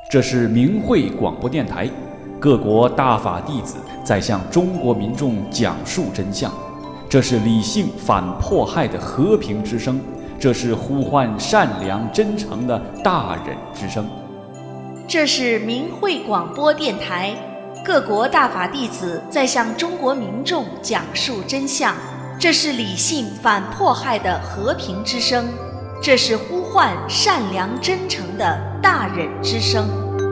这是明慧广播电台，各国大法弟子在向中国民众讲述真相。这是理性反迫害的和平之声，这是呼唤善良真诚的大忍之声。 这是明慧广播电台，各国大法弟子在向中国民众讲述真相。这是理性反迫害的和平之声，这是呼唤善良真诚的大忍之声。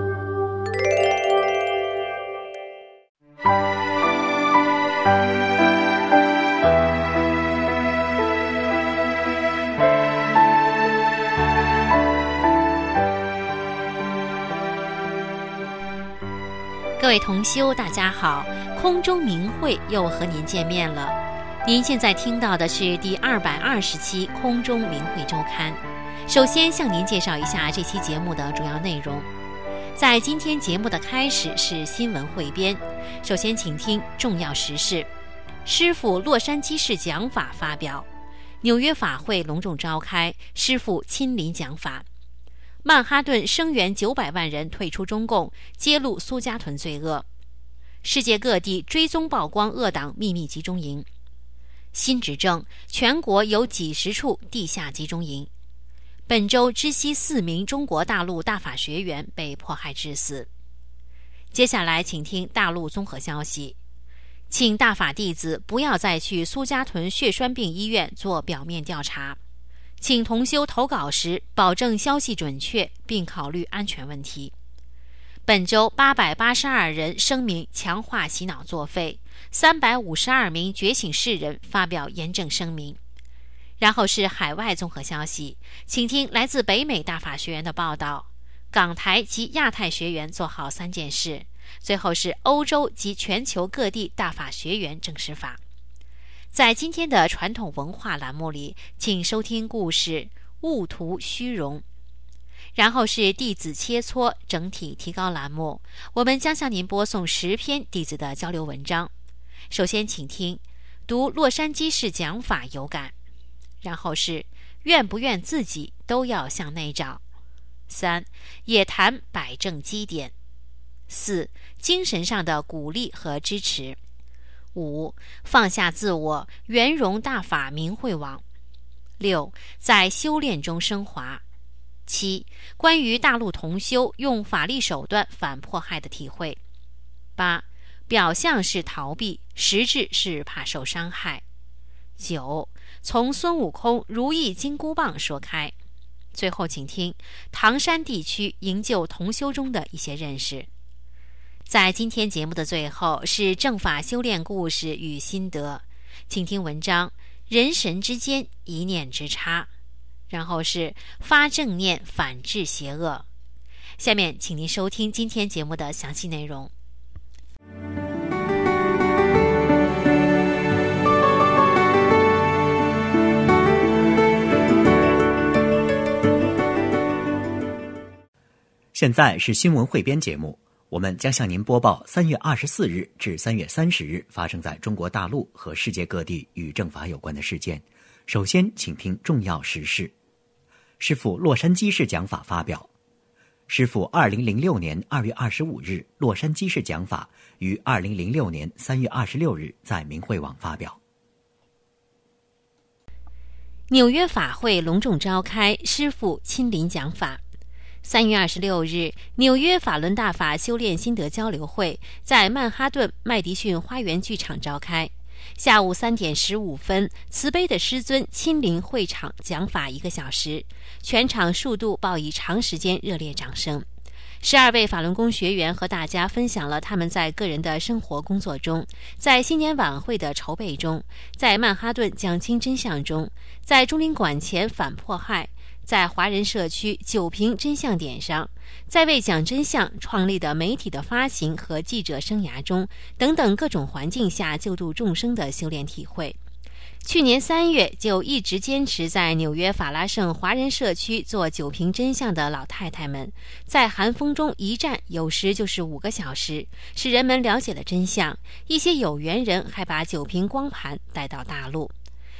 各位同修大家好，空中明慧又和您见面了。您现在听到的是第220期空中明慧周刊。首先向您介绍一下这期节目的主要内容。在今天节目的开始是新闻汇编，首先请听重要时事。师父洛杉矶市讲法发表，纽约法会隆重召开，师父亲临讲法。曼哈顿声援900万人退出中共，揭露苏家屯罪恶。世界各地追踪曝光恶党秘密集中营。新执政，全国有几十处地下集中营。本周知悉4名中国大陆大法学员被迫害致死。接下来请听大陆综合消息，请大法弟子不要再去苏家屯血栓病医院做表面调查。请同修投稿时保证消息准确，并考虑安全问题。本周882人声明强化洗脑作废，352名觉醒世人发表严正声明。然后是海外综合消息，请听来自北美大法学员的报道。港台及亚太学员做好3件事。最后是欧洲及全球各地大法学员正式法。在今天的传统文化栏目里，请收听故事《误图虚荣》。然后是弟子切磋整体提高栏目，我们将向您播送10篇弟子的交流文章。首先请听读洛杉矶市讲法有感，然后是愿不愿自己都要向内找。3也谈摆正基点。4精神上的鼓励和支持。5放下自我，圆融大法明慧网。6在修炼中升华。7关于大陆同修用法律手段反迫害的体会。8表象是逃避，实质是怕受伤害。9从孙悟空如意金箍棒说开。最后请听唐山地区营救同修中的一些认识。在今天节目的最后是正法修炼故事与心得，请听文章人神之间一念之差，然后是发正念反制邪恶。下面请您收听今天节目的详细内容。 现在是新闻汇编节目，我们将向您播报3月24日至3月30日发生在中国大陆和世界各地与正法有关的事件。首先请听重要时事。师父洛杉矶市讲法发表。师父2006年2月25日洛杉矶市讲法于2006年3月26日在明慧网发表。 纽约法会隆重召开，师父亲临讲法。3月26日，纽约法轮大法修炼心得交流会在曼哈顿麦迪逊花园剧场召开。下午3点15分，慈悲的师尊亲临会场讲法1个小时，全场数度报以长时间热烈掌声。12位法轮功学员和大家分享了他们在个人的生活工作中，在新年晚会的筹备中，在曼哈顿讲清真相中，在中领馆前反迫害，在华人社区9平真相点上，在为讲真相创立的媒体的发行和记者生涯中等等各种环境下救度众生的修炼体会。去年3月就一直坚持在纽约法拉盛华人社区做9平真相的老太太们，在寒风中一站有时就是5个小时，使人们了解了真相。一些有缘人还把9平光盘带到大陆。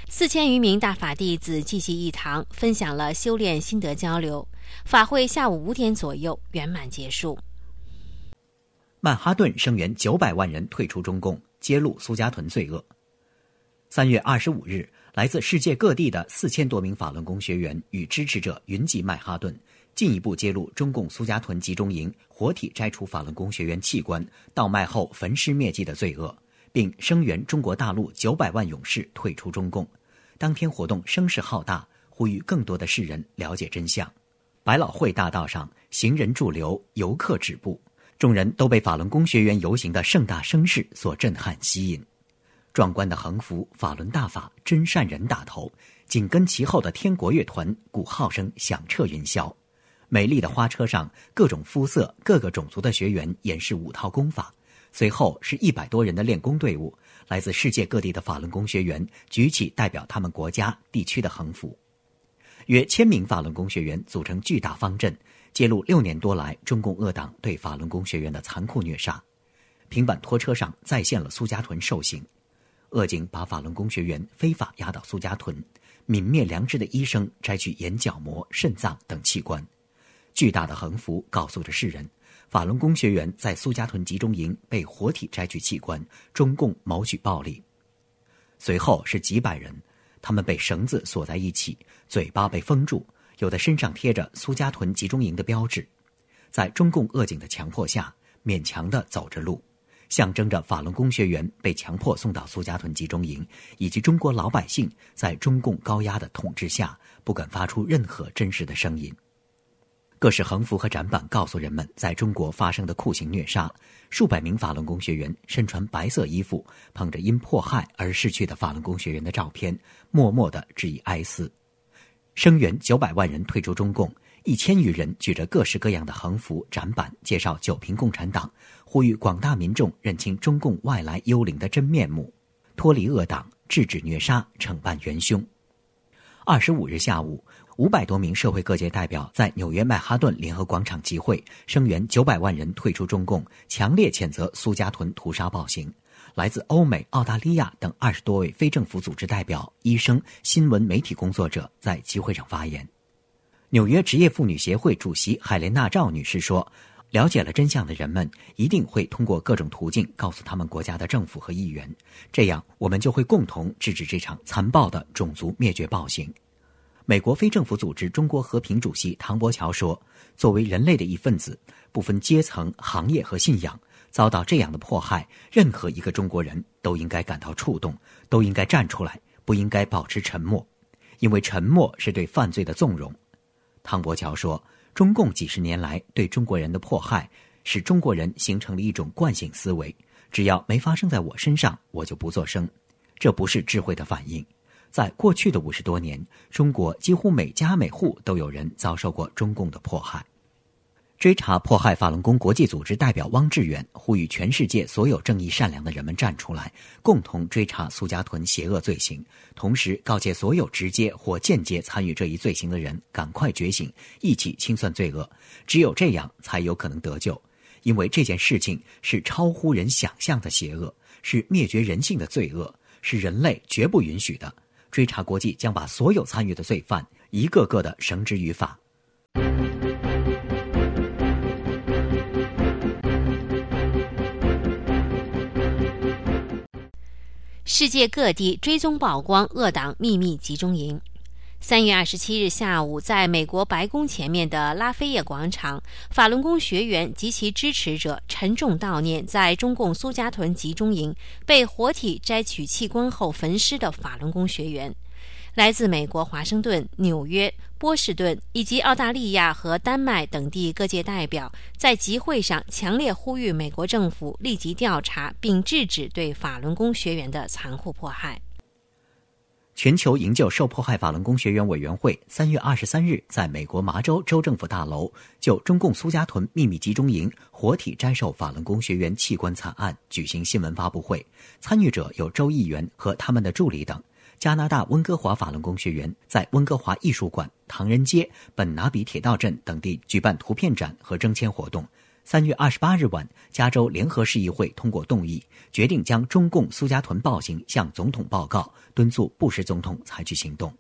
4000余名大法弟子聚集一堂，分享了修炼心得交流。法会下午5点左右圆满结束。 曼哈顿声援900万人退出中共，揭露苏家屯罪恶。3月25日，来自世界各地的4000多名法轮功学员与支持者云集曼哈顿，进一步揭露中共苏家屯集中营活体摘除法轮功学员器官、倒卖后焚尸灭迹的罪恶，并声援中国大陆900万勇士退出中共。当天活动声势浩大，呼吁更多的世人了解真相。百老汇大道上行人驻留，游客止步，众人都被法轮功学员游行的盛大声势所震撼吸引。壮观的横幅“法轮大法真善人”打头，紧跟其后的天国乐团鼓号声响彻云霄。美丽的花车上，各种肤色、各个种族的学员演示5套功法。随后是100多人的练功队伍，来自世界各地的法轮功学员举起代表他们国家地区的横幅。约1000名法轮功学员组成巨大方阵，揭露6年多来中共恶党对法轮功学员的残酷虐杀。平板拖车上再现了苏家屯受刑，恶警把法轮功学员非法押到苏家屯，泯灭良知的医生摘取眼角膜、肾脏等器官。巨大的横幅告诉着世人，法轮功学员在苏家屯集中营被活体摘取器官，中共谋取暴利。随后是几百人，他们被绳子锁在一起，嘴巴被封住，有的身上贴着苏家屯集中营的标志，在中共恶警的强迫下，勉强地走着路，象征着法轮功学员被强迫送到苏家屯集中营，以及中国老百姓在中共高压的统治下不敢发出任何真实的声音。各式横幅和展板告诉人们在中国发生的酷刑虐杀，数百名法轮功学员身穿白色衣服，捧着因迫害而逝去的法轮功学员的照片，默默地致以哀思。声援900万人退出中共，1000余人举着各式各样的横幅展板，介绍九平共产党，呼吁广大民众认清中共外来幽灵的真面目，脱离恶党，制止虐杀，惩办元凶。25日下午，500多名社会各界代表在纽约曼哈顿联合广场集会，声援900万人退出中共，强烈谴责苏家屯屠杀暴行。来自欧美、澳大利亚等20多位非政府组织代表、医生、新闻媒体工作者在集会上发言。纽约职业妇女协会主席海莲娜·赵女士说，了解了真相的人们一定会通过各种途径告诉他们国家的政府和议员，这样我们就会共同制止这场残暴的种族灭绝暴行。美国非政府组织中国和平主席唐伯乔说，作为人类的一份子，不分阶层、行业和信仰，遭到这样的迫害，任何一个中国人都应该感到触动，都应该站出来，不应该保持沉默，因为沉默是对犯罪的纵容。唐伯乔说，中共几十年来对中国人的迫害，使中国人形成了一种惯性思维，只要没发生在我身上，我就不作声。这不是智慧的反应。在过去的50多年，中国几乎每家每户都有人遭受过中共的迫害。追查迫害法轮功国际组织代表汪志远呼吁全世界所有正义善良的人们站出来，共同追查苏家屯邪恶罪行，同时告诫所有直接或间接参与这一罪行的人赶快觉醒，一起清算罪恶，只有这样才有可能得救。因为这件事情是超乎人想象的邪恶，是灭绝人性的罪恶，是人类绝不允许的。追查国际将把所有参与的罪犯一个个的绳之于法。 世界各地追踪曝光恶党秘密集中营。3月27日下午，在美国白宫前面的拉菲叶广场，法轮功学员及其支持者沉重悼念在中共苏家屯集中营被活体摘取器官后焚尸的法轮功学员。来自美国华盛顿、纽约、波士顿以及澳大利亚和丹麦等地各界代表在集会上强烈呼吁美国政府立即调查并制止对法轮功学员的残酷迫害。 全球营救受迫害法轮功学员委员会3月23日在美国麻州州政府大楼就中共苏家屯秘密集中营活体摘受法轮功学员器官惨案举行新闻发布会，参与者有州议员和他们的助理等。加拿大温哥华法轮功学员在温哥华艺术馆、唐人街、本拿比铁道镇等地举办图片展和征签活动。 3月28日晚，加州联合市议会通过动议，决定将中共苏家屯暴行向总统报告，敦促布什总统采取行动。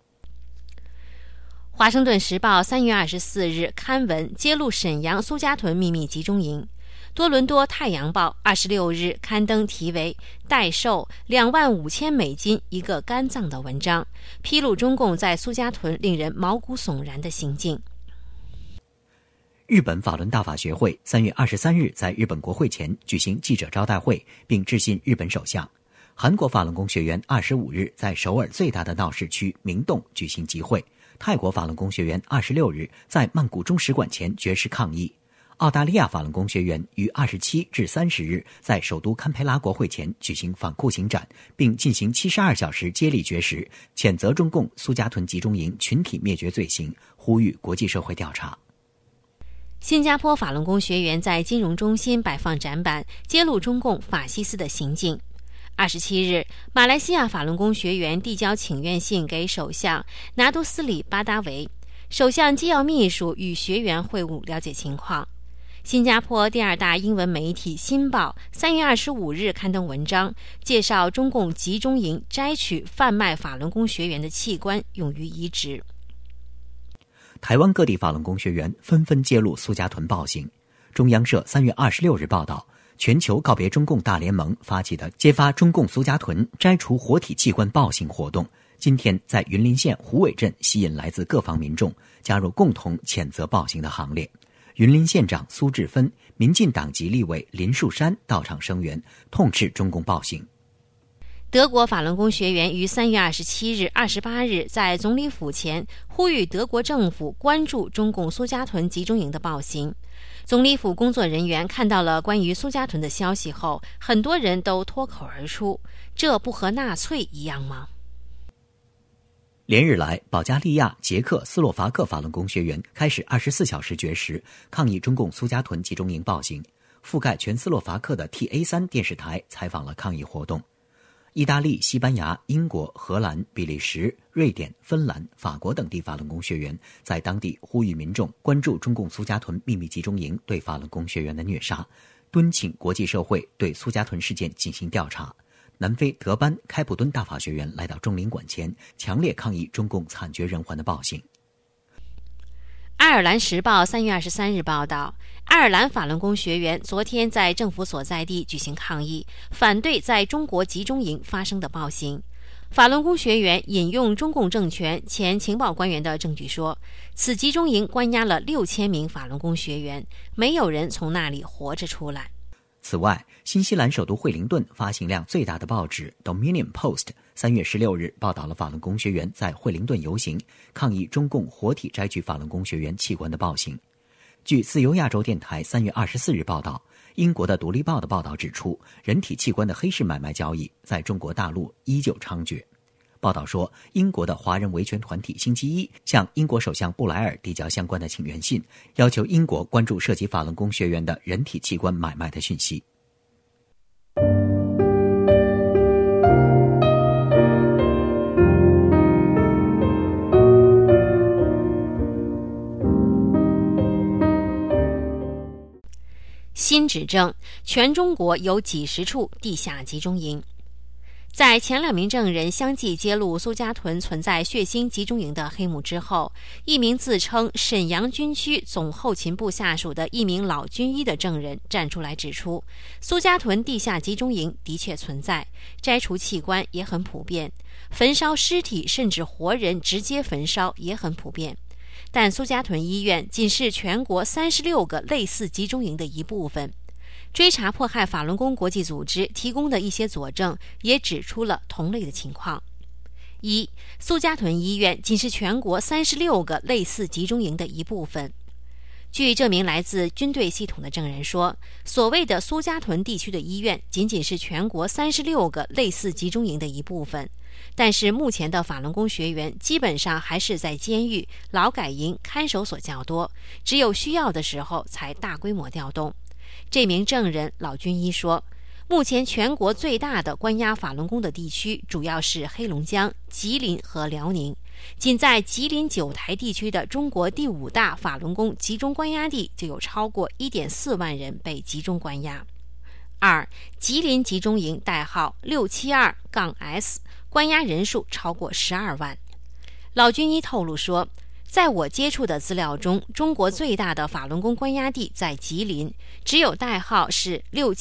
华盛顿时报3月24日刊文揭露沈阳苏家屯秘密集中营。多伦多太阳报26日刊登题为代售$25,000美金一个肝脏的文章，披露中共在苏家屯令人毛骨悚然的行径。 日本法轮大法学会3月23日在日本国会前举行记者招待会，并致信日本首相。韩国法轮功学员25日在首尔最大的闹市区明洞举行集会。泰国法轮功学员26日在曼谷中使馆前绝食抗议。澳大利亚法轮功学员于27至30日在首都堪培拉国会前举行反酷刑展，并进行72小时接力绝食，谴责中共苏家屯集中营群体灭绝罪行，呼吁国际社会调查。 新加坡法轮功学员在金融中心摆放展板，揭露中共法西斯的行径。27日，马来西亚法轮功学员递交请愿信给首相拿督斯里巴达维，首相机要秘书与学员会晤了解情况。新加坡第二大英文媒体《新报》3月25日刊登文章，介绍中共集中营摘取贩卖法轮功学员的器官用于移植。 台湾各地法轮功学员纷纷揭露苏家屯暴行。中央社3月26日报道，全球告别中共大联盟发起的揭发中共苏家屯摘除活体器官暴行活动，今天在云林县虎尾镇吸引来自各方民众加入共同谴责暴行的行列。云林县长苏志芬、民进党籍立委林树山到场声援，痛斥中共暴行。 德国法轮功学员于3月27日、28日在总理府前呼吁德国政府关注中共苏家屯集中营的暴行。总理府工作人员看到了关于苏家屯的消息后，很多人都脱口而出：“这不和纳粹一样吗？” 连日来，保加利亚、捷克斯洛伐克法轮功学员开始24小时绝食，抗议中共苏家屯集中营暴行。覆盖全斯洛伐克的 TA3 电视台采访了抗议活动。意大利、西班牙、英国、荷兰、比利时、瑞典、芬兰、法国等地法轮功学员在当地呼吁民众关注中共苏家屯秘密集中营对法轮功学员的虐杀，敦请国际社会对苏家屯事件进行调查。南非德班开普敦大法学员来到中领馆前，强烈抗议中共惨绝人寰的暴行。 爱尔兰时报3月23日报道，爱尔兰法轮功学员昨天在政府所在地举行抗议，反对在中国集中营发生的暴行。法轮功学员引用中共政权前情报官员的证据说，此集中营关押了6000名法轮功学员，没有人从那里活着出来。 此外，新西兰首都惠灵顿发行量最大的报纸 Dominion Post 3月16日报道了法轮功学员在惠灵顿游行，抗议中共活体摘取法轮功学员器官的暴行。据自由亚洲电台3月24日报道，英国的独立报的报道指出，人体器官的黑市买卖交易在中国大陆依旧猖獗。报道说，英国的华人维权团体星期一向英国首相布莱尔递交相关的请愿信，要求英国关注涉及法轮功学员的人体器官买卖的讯息。 新指证，全中国有几十处地下集中营。在前2名证人相继揭露苏家屯存在血腥集中营的黑幕之后，一名自称沈阳军区总后勤部下属的一名老军医的证人站出来指出，苏家屯地下集中营的确存在，摘除器官也很普遍，焚烧尸体甚至活人直接焚烧也很普遍。但苏家屯医院仅是全国36个类似集中营的一部分。追查迫害法轮功国际组织提供的一些佐证也指出了同类的情况。一、苏家屯医院仅是全国36个类似集中营的一部分。据这名来自军队系统的证人说，所谓的苏家屯地区的医院仅仅是全国36个类似集中营的一部分，但是目前的法轮功学员基本上还是在监狱、劳改营、看守所较多，只有需要的时候才大规模调动。这名证人老军医说，目前全国最大的关押法轮功的地区主要是黑龙江、吉林和辽宁， 仅在吉林九台地区的中国第5大法轮功集中关押地就有超过 1.4 万人被集中关押。2. 吉林集中营代号 672-S， 关押人数超过12万。老军医透露说，在我接触的资料中，中国最大的法轮功关押地在吉林，只有代号是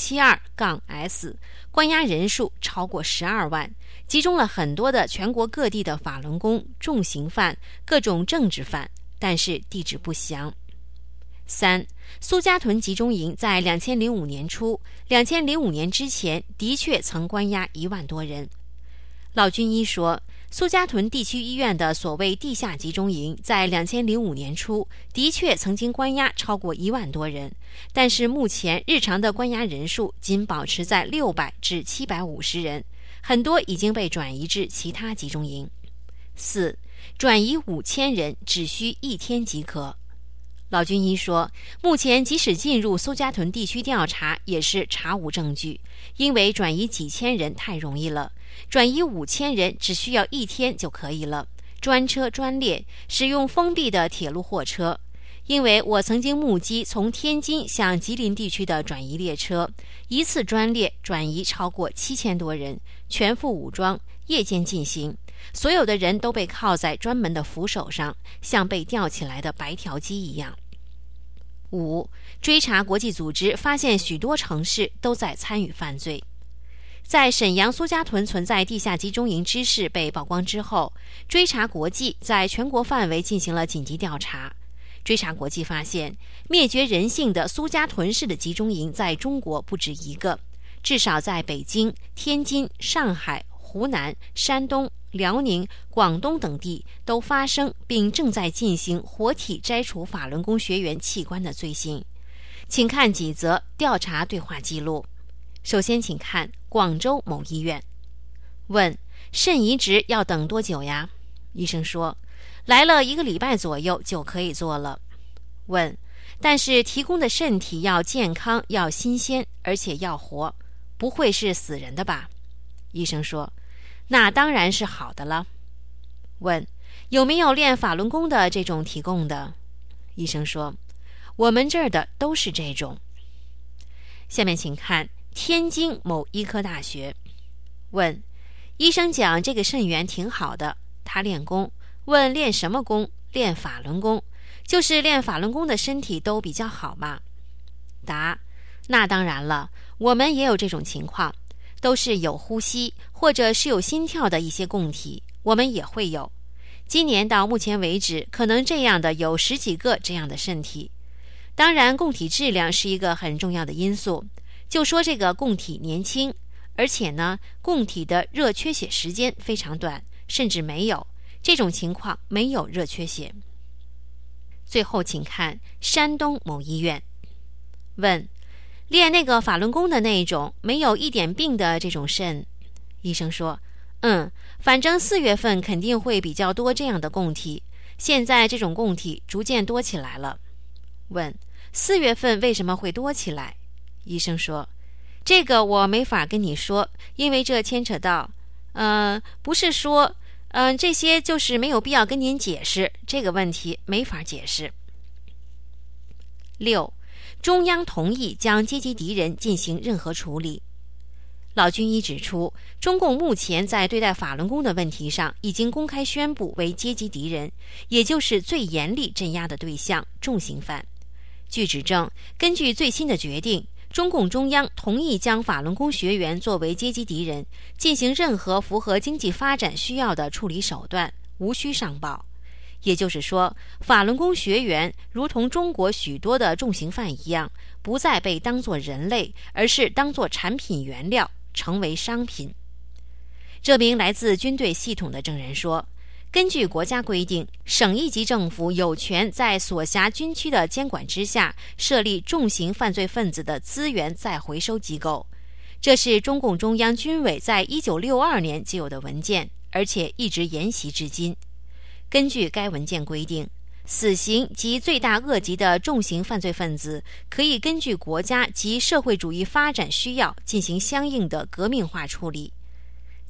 672-S， 关押人数超过12万，集中了很多的全国各地的法轮功、重刑犯、各种政治犯，但是地址不详。3. 苏家屯集中营在2005年初，2005年之前的确曾关押1万多人。老军医说，苏家屯地区医院的所谓地下集中营在2005年初的确曾经关押超过1万多人，但是目前日常的关押人数仅保持在600至750人，很多已经被转移至其他集中营。4. 转移5000人只需1天即可。老军医说，目前即使进入苏家屯地区调查也是查无证据，因为转移几千人太容易了，转移5000人只需要1天就可以了，专车专列，使用封闭的铁路货车。因为我曾经目击从天津向吉林地区的转移列车，一次专列转移超过7000多人，全副武装，夜间进行，所有的人都被铐在专门的扶手上，像被吊起来的白条鸡一样。5. 追查国际组织发现许多城市都在参与犯罪。在沈阳苏家屯存在地下集中营之事被曝光之后，追查国际在全国范围进行了紧急调查。追查国际发现，灭绝人性的苏家屯式的集中营在中国不止一个，至少在北京、天津、上海、湖南、山东、辽宁、广东等地都发生并正在进行活体摘除法轮功学员器官的罪行。请看几则调查对话记录。首先请看广州某医院。问：肾移植要等多久呀？医生说，来了1个礼拜左右就可以做了。问：但是提供的肾体要健康，要新鲜，而且要活，不会是死人的吧？医生说，那当然是好的了。问：有没有练法轮功的这种提供的？医生说，我们这儿的都是这种。下面请看天津某医科大学。问：医生讲这个肾源挺好的，他练功。问练什么功？练法轮功。就是练法轮功的身体都比较好嘛？答：那当然了，我们也有这种情况，都是有呼吸或者是有心跳的一些供体，我们也会有。今年到目前为止，可能这样的有10几个这样的肾体。当然供体质量是一个很重要的因素，就说这个供体年轻，而且呢供体的热缺血时间非常短，甚至没有，这种情况没有热缺血。最后请看山东某医院。问：练那个法轮功的那种没有一点病的这种肾？医生说，反正4月份肯定会比较多这样的供体，现在这种供体逐渐多起来了。问：4月份为什么会多起来？医生说，这个我没法跟你说，因为这牵扯到不是说这些就是没有必要跟您解释，这个问题没法解释。6. 中央同意将阶级敌人进行任何处理。老军医指出，中共目前在对待法轮功的问题上已经公开宣布为阶级敌人，也就是最严厉镇压的对象，重刑犯。据指证，根据最新的决定，中共中央同意将法轮功学员作为阶级敌人，进行任何符合经济发展需要的处理手段，无需上报。也就是说，法轮功学员如同中国许多的重刑犯一样，不再被当作人类，而是当作产品原料，成为商品。这名来自军队系统的证人说，根据国家规定，省一级政府有权在所辖军区的监管之下设立重刑犯罪分子的资源再回收机构，这是中共中央军委在1962年就有的文件，而且一直沿袭至今。根据该文件规定，死刑及罪大恶极的重刑犯罪分子可以根据国家及社会主义发展需要进行相应的革命化处理。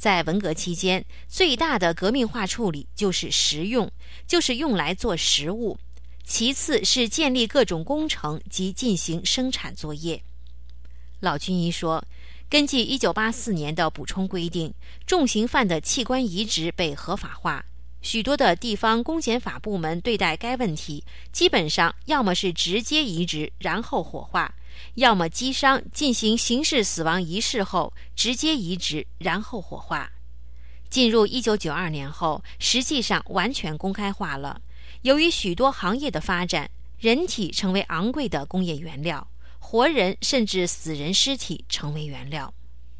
在文革期间，最大的革命化处理就是实用，就是用来做实物。其次是建立各种工程及进行生产作业。老军医说，根据1984年的补充规定，重刑犯的器官移植被合法化。许多的地方公检法部门对待该问题，基本上要么是直接移植然后火化，要么击伤进行刑事死亡仪式后直接移植然后火化。进入1992年后，实际上完全公开化了。由于许多行业的发展，人体成为昂贵的工业原料，活人甚至死人尸体成为原料。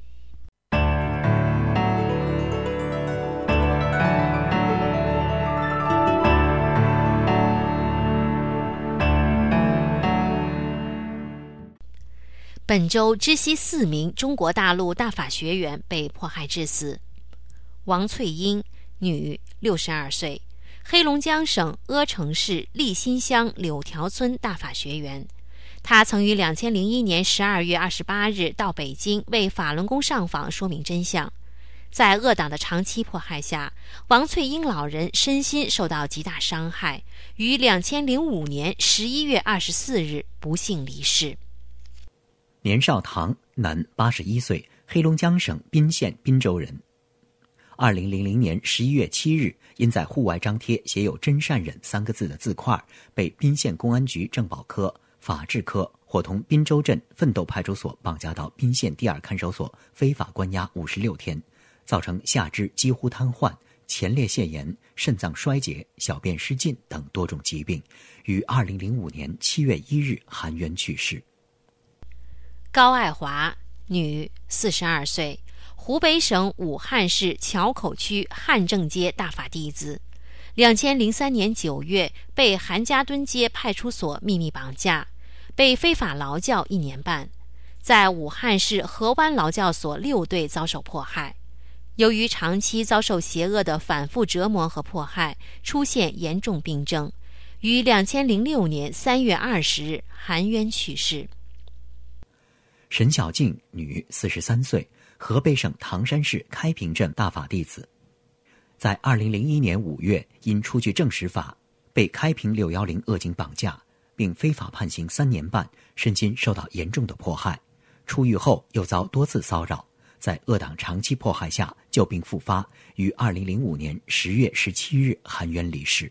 本周知悉4名中国大陆大法学员被迫害致死。王翠英，女，62岁，黑龙江省阿城市立新乡柳条村大法学员。她曾于2001年12月28日到北京为法轮功上访说明真相。在恶党的长期迫害下，王翠英老人身心受到极大伤害，于2005年11月24日不幸离世。 年少唐，男，81岁，黑龙江省宾县宾州人。2000年11月7日，因在户外张贴写有真善忍3个字的字块，被宾县公安局政保科、法制科伙同宾州镇奋斗派出所绑架到宾县第2看守所，非法关押56天，造成下肢几乎瘫痪、前列腺炎、肾脏衰竭、小便失禁等多种疾病，于2005年7月1日含冤去世。 高爱华，女，42岁，湖北省武汉市桥口区汉正街大法弟子。2003年9月被韩家墩街派出所秘密绑架，被非法劳教1年半，在武汉市河湾劳教所6队遭受迫害。由于长期遭受邪恶的反复折磨和迫害，出现严重病症，于2006年3月20日含冤去世。 沈小静，女，43岁，河北省唐山市开平镇大法弟子。在2001年5月因出具证实法，被开平610恶警绑架，并非法判刑3年半，身心受到严重的迫害。出狱后又遭多次骚扰，在恶党长期迫害下旧病复发，于2005年10月17日含冤离世。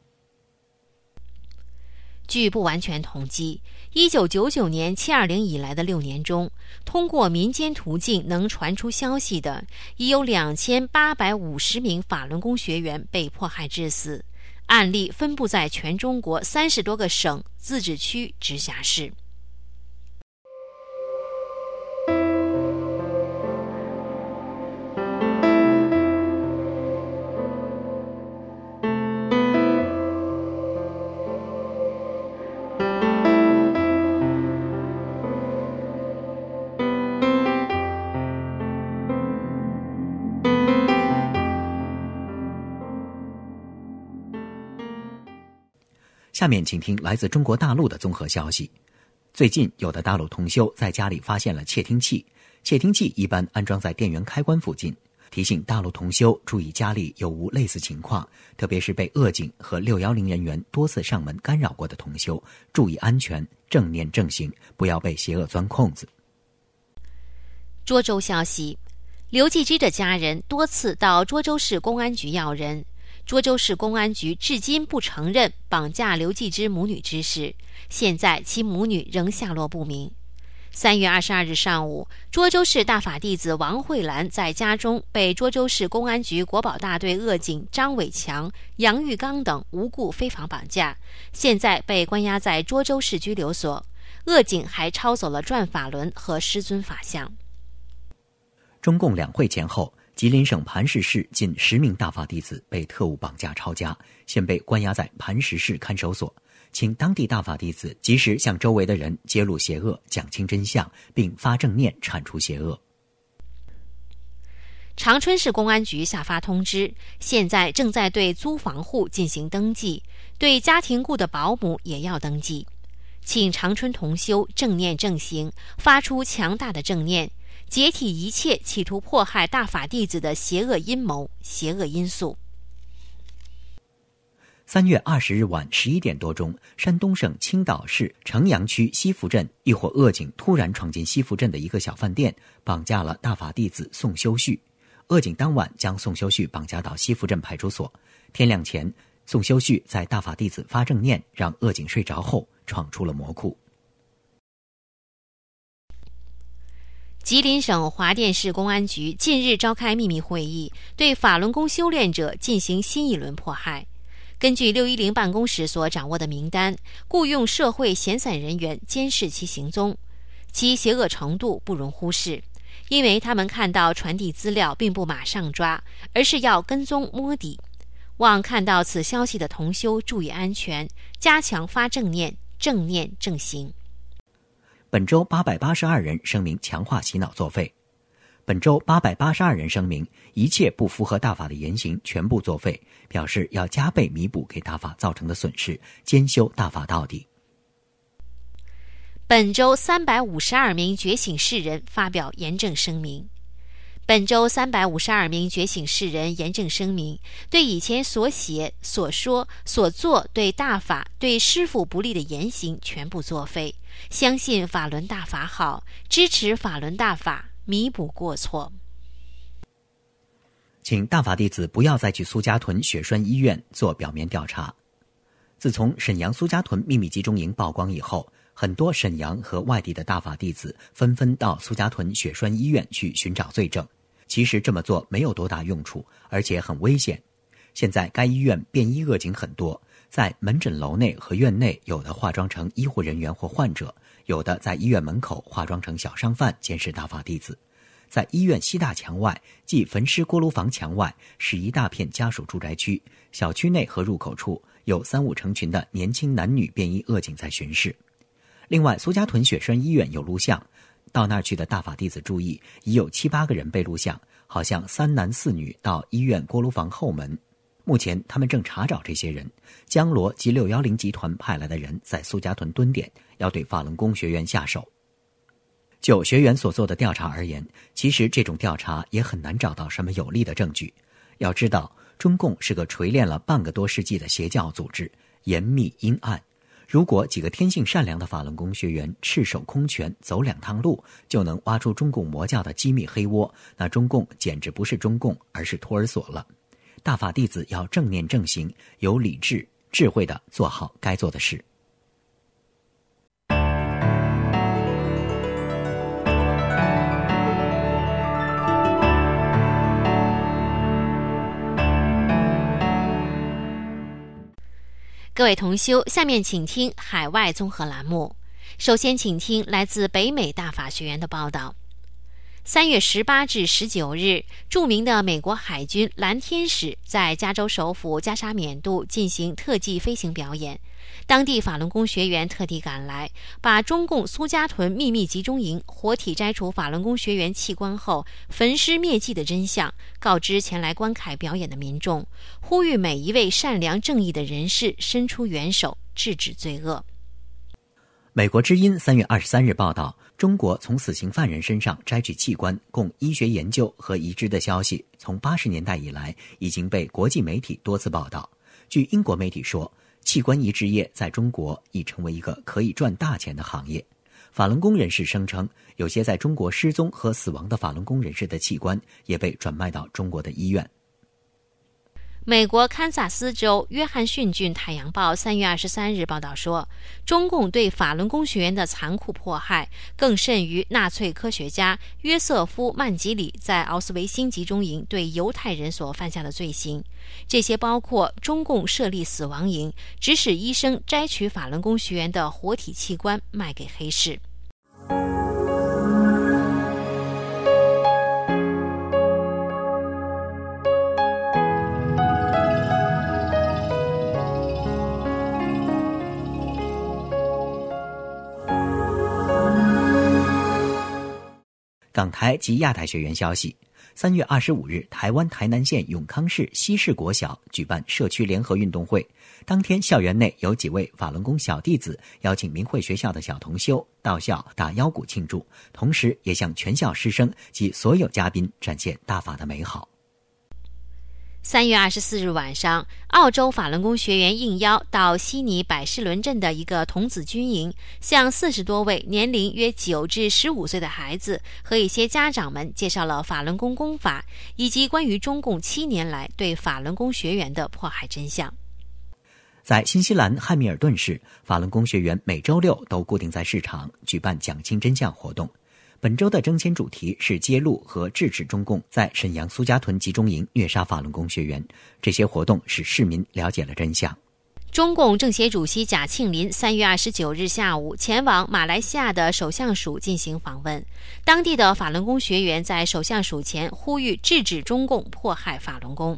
据不完全统计，1999年720以来的6年中，通过民间途径能传出消息的，已有2850名法轮功学员被迫害致死，案例分布在全中国30多个省、自治区、直辖市。 下面请听来自中国大陆的综合消息。最近有的大陆同修在家里发现了窃听器，窃听器一般安装在电源开关附近，提醒大陆同修注意家里有无类似情况，特别是被恶警和610人员多次上门干扰过的同修，注意安全，正念正行，不要被邪恶钻空子。 涿州消息，刘继之的家人多次到涿州市公安局要人，涿州市公安局至今不承认绑架刘继之母女之事，现在其母女仍下落不明。3月22日上午，涿州市大法弟子王慧兰在家中被涿州市公安局国保大队恶警张伟强、杨玉刚等无故非法绑架，现在被关押在涿州市拘留所。恶警还抄走了转法轮和师尊法像。 中共两会前后，吉林省磐石市近10名大法弟子被特务绑架抄家，现被关押在磐石市看守所。请当地大法弟子及时向周围的人揭露邪恶，讲清真相，并发正念铲除邪恶。 长春市公安局下发通知，现在正在对租房户进行登记，对家庭雇的保姆也要登记。请长春同修正念正行，发出强大的正念， 解体一切企图迫害大法弟子的邪恶阴谋、邪恶因素。 3月20日晚11点多钟，山东省青岛市城阳区西福镇一伙恶警突然闯进西福镇的一个小饭店，绑架了大法弟子宋修绪。恶警当晚将宋修绪绑架到西福镇派出所。天亮前，宋修绪在大法弟子发正念让恶警睡着后闯出了魔窟。 吉林省华甸市公安局近日召开秘密会议，对法轮功修炼者进行新一轮迫害。根据610办公室所掌握的名单，雇用社会闲散人员监视其行踪，其邪恶程度不容忽视。因为他们看到传递资料并不马上抓，而是要跟踪摸底。望看到此消息的同修注意安全，加强发正念，正念正行。 本周882人声明强化洗脑作废。本周882人声明，一切不符合大法的言行全部作废，表示要加倍弥补给大法造成的损失，兼修大法到底。 本周352名觉醒世人发表严正声明。本周352名觉醒世人严正声明，对以前所写、所说、所做对大法、对师父不利的言行全部作废，相信法轮大法好，支持法轮大法，弥补过错。 请大法弟子不要再去苏家屯血栓医院做表面调查。自从沈阳苏家屯秘密集中营曝光以后，很多沈阳和外地的大法弟子纷纷到苏家屯血栓医院去寻找罪证。其实这么做没有多大用处，而且很危险。现在该医院便衣恶警很多，在门诊楼内和院内，有的化妆成医护人员或患者，有的在医院门口化妆成小商贩监视大法弟子。在医院西大墙外，即焚尸锅炉房墙外，是一大片家属住宅区，小区内和入口处有3-5成群的年轻男女便衣恶警在巡视。另外，苏家屯血栓医院有录像，到那儿去的大法弟子注意，已有7-8个人被录像，好像3男4女到医院锅炉房后门。目前他们正查找这些人。江罗及610集团派来的人在苏家屯蹲点，要对法轮功学员下手。就学员所做的调查而言，其实这种调查也很难找到什么有力的证据。要知道，中共是个锤炼了半个多世纪的邪教组织，严密阴暗。如果几个天性善良的法轮功学员赤手空拳走2趟路，就能挖出中共魔教的机密黑窝，那中共简直不是中共，而是托儿所了。大法弟子要正念正行，有理智、智慧地做好该做的事。 各位同修，下面请听海外综合栏目。首先请听来自北美大法学员的报道。3月18至19日，著名的美国海军蓝天使在加州首府加沙缅度进行特技飞行表演。当地法轮功学员特地赶来，把中共苏家屯秘密集中营活体摘除法轮功学员器官后焚尸灭迹的真相告知前来观看表演的民众，呼吁每一位善良正义的人士伸出援手，制止罪恶。 美国之音3月23日报道，中国从死刑犯人身上摘取器官供医学研究和移植的消息，从80年代以来已经被国际媒体多次报道。据英国媒体说，器官移植业在中国已成为一个可以赚大钱的行业。法轮功人士声称，有些在中国失踪和死亡的法轮功人士的器官也被转卖到中国的医院。 美国堪萨斯州约翰逊郡太阳报3月23日报道说，中共对法轮功学员的残酷迫害更甚于纳粹科学家约瑟夫·曼吉里在奥斯维辛集中营对犹太人所犯下的罪行。这些包括中共设立死亡营，指使医生摘取法轮功学员的活体器官卖给黑市。 港台及亚太学员消息， 3月25日，台湾台南县永康市西市国小举办社区联合运动会。当天，校园内有几位法轮功小弟子邀请明慧学校的小同修到校打腰鼓庆祝，同时也向全校师生及所有嘉宾展现大法的美好。 3月24日晚上，澳洲法轮功学员应邀到悉尼百士伦镇的一个童子军营，向40多位年龄约9至15岁的孩子和一些家长们介绍了法轮功功法，以及关于中共7年来对法轮功学员的迫害真相。 在新西兰汉密尔顿市，法轮功学员每周六都固定在市场举办讲清真相活动。本周的征签主题是揭露和制止中共在沈阳苏家屯集中营虐杀法轮功学员。这些活动使市民了解了真相。 中共政协主席贾庆林3月29日下午前往马来西亚的首相署进行访问，当地的法轮功学员在首相署前呼吁制止中共迫害法轮功。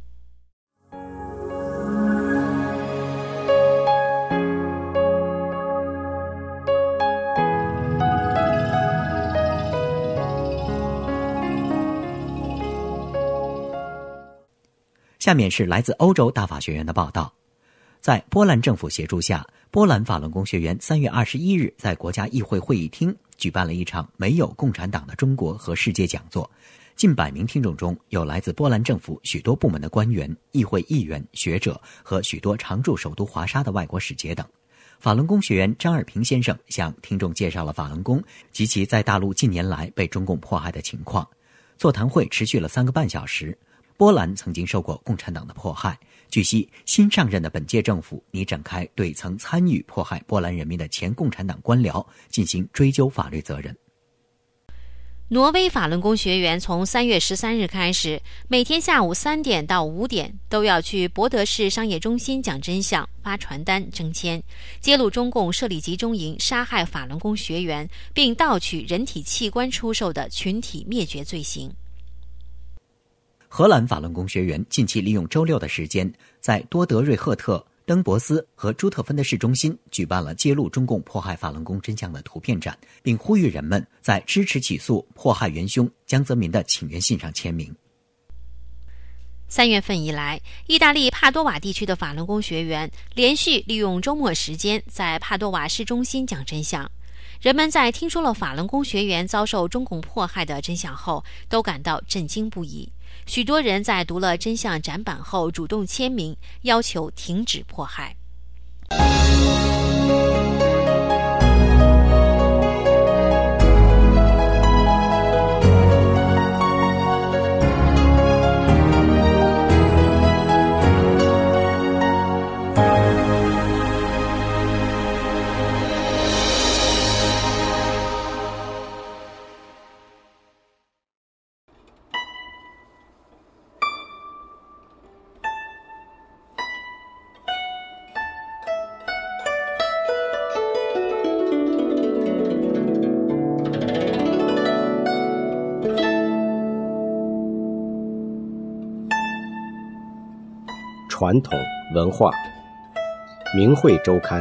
下面是来自欧洲大法学院的报道。在波兰政府协助下，波兰法轮功学员3月21日在国家议会会议厅举办了一场没有共产党的中国和世界讲座。近100名听众中有来自波兰政府许多部门的官员、议会议员、学者和许多常驻首都华沙的外国使节等。法轮功学员张尔平先生向听众介绍了法轮功及其在大陆近年来被中共迫害的情况。座谈会持续了3个半小时。波兰曾经受过共产党的迫害，据悉新上任的本届政府拟展开对曾参与迫害波兰人民的前共产党官僚进行追究法律责任。 挪威法轮功学员从3月13日开始，每天下午3点到5点都要去博德市商业中心讲真相、发传单、征签，揭露中共设立集中营、杀害法轮功学员，并盗取人体器官出售的群体灭绝罪行。 荷兰法轮功学员近期利用周六的时间，在多德瑞赫特、登博斯和朱特芬的市中心举办了揭露中共迫害法轮功真相的图片展，并呼吁人们在支持起诉迫害元凶江泽民的请愿信上签名。 3月份以来，意大利帕多瓦地区的法轮功学员连续利用周末时间在帕多瓦市中心讲真相。人们在听说了法轮功学员遭受中共迫害的真相后，都感到震惊不已。许多人在读了真相展板后主动签名，要求停止迫害。 传统文化，明慧周刊